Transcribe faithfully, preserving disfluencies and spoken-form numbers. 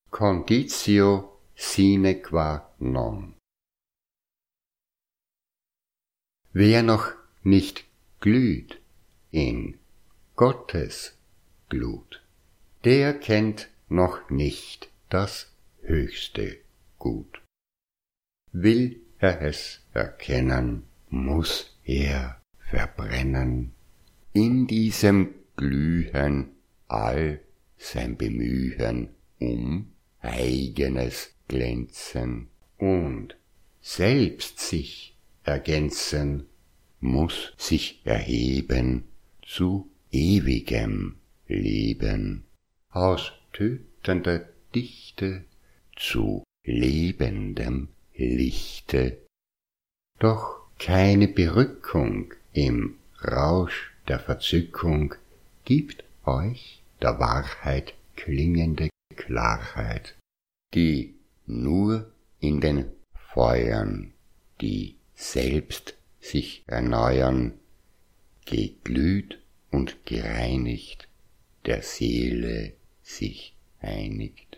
Conditio sine qua non. Wer noch nicht glüht in Gottes Glut, der kennt noch nicht das höchste Gut. Will er es erkennen, muss er verbrennen, in diesem Glühen all sein Bemühen um eigenes Glänzen und selbst sich ergänzen, muss sich erheben zu ewigem Leben, aus tötender Dichte zu lebendem Lichte. Doch keine Berückung im Rausch der Verzückung gibt euch der Wahrheit klingende Klarheit, die nur in den Feuern, die selbst sich erneuern, geglüht und gereinigt, der Seele sich einigt.